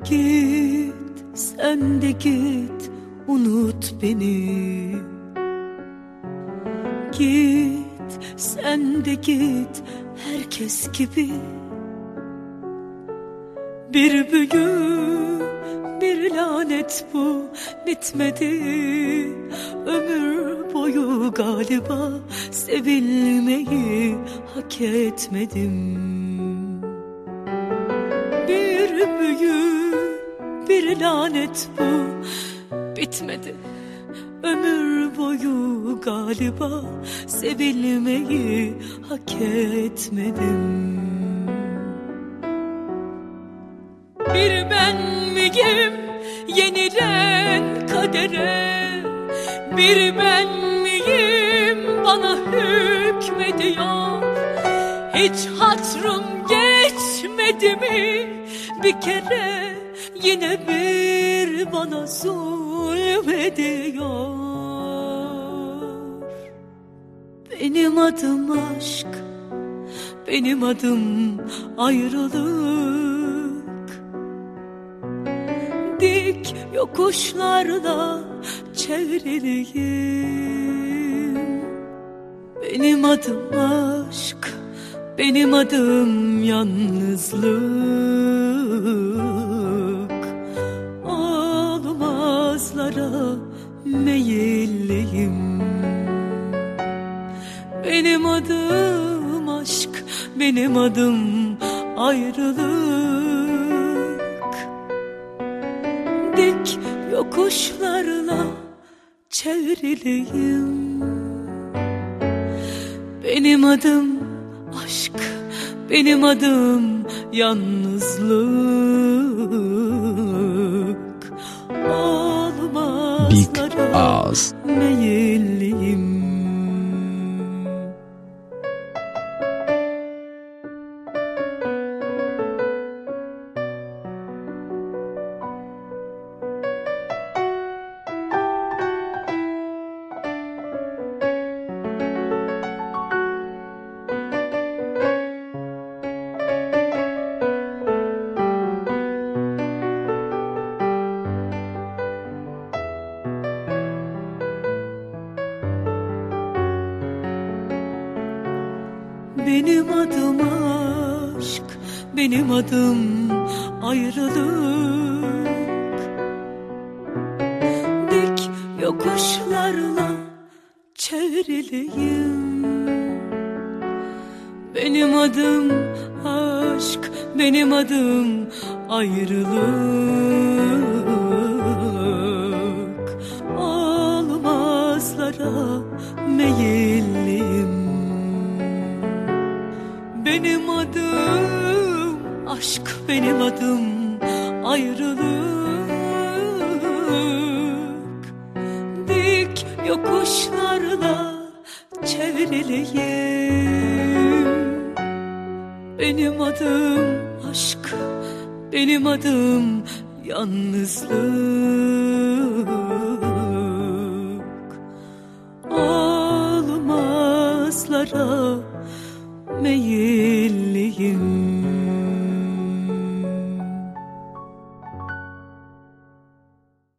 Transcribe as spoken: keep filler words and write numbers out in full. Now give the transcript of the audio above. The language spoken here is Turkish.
Git, sen de git, unut beni. Git, sen de git, herkes gibi. Bir büyü, bir lanet bu, bitmedi. Ömür boyu galiba sevilmeyi hak etmedim. Bir büyü, bir lanet bu, bitmedi. Ömür boyu galiba sevilmeyi hak etmedim. Bir ben miyim yenilen kadere? Bir ben miyim bana hükmediyor? Hiç hatırım geçmedi mi bir kere? Yine bir bana zulmediyor. Benim adım aşk, benim adım ayrılık. Dik yokuşlarla çevriliyim. Benim adım aşk, benim adım yalnızlık. Olmazlara meyilliyim. Benim adım aşk, benim adım ayrılık. Dik yokuşlarla çevriliyim. Benim adım aşk, benim adım yalnızlık. Olmazlara meyilliyim. Benim adım aşk, benim adım ayrılık. Dik yokuşlarla çevriliyim. Benim adım aşk, benim adım ayrılık. Olmazlara meyilliyim. Benim adım aşk, benim adım ayrılık. Dik yokuşlarla çevriliyim. Benim adım aşk, benim adım yalnızlık.